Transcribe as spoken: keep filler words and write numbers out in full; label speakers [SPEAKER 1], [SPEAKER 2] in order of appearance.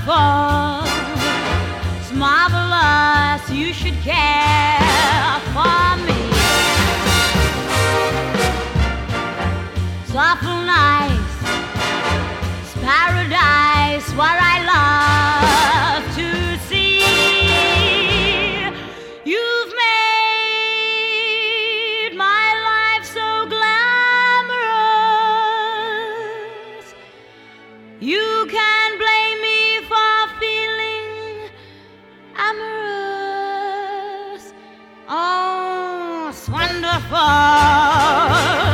[SPEAKER 1] wonderful. It's marvelous, you should care for me. It's awful nice, it's paradise where I love to see. You've made my life so glamorous. You can blame me for feeling amorous. Oh, it's wonderful.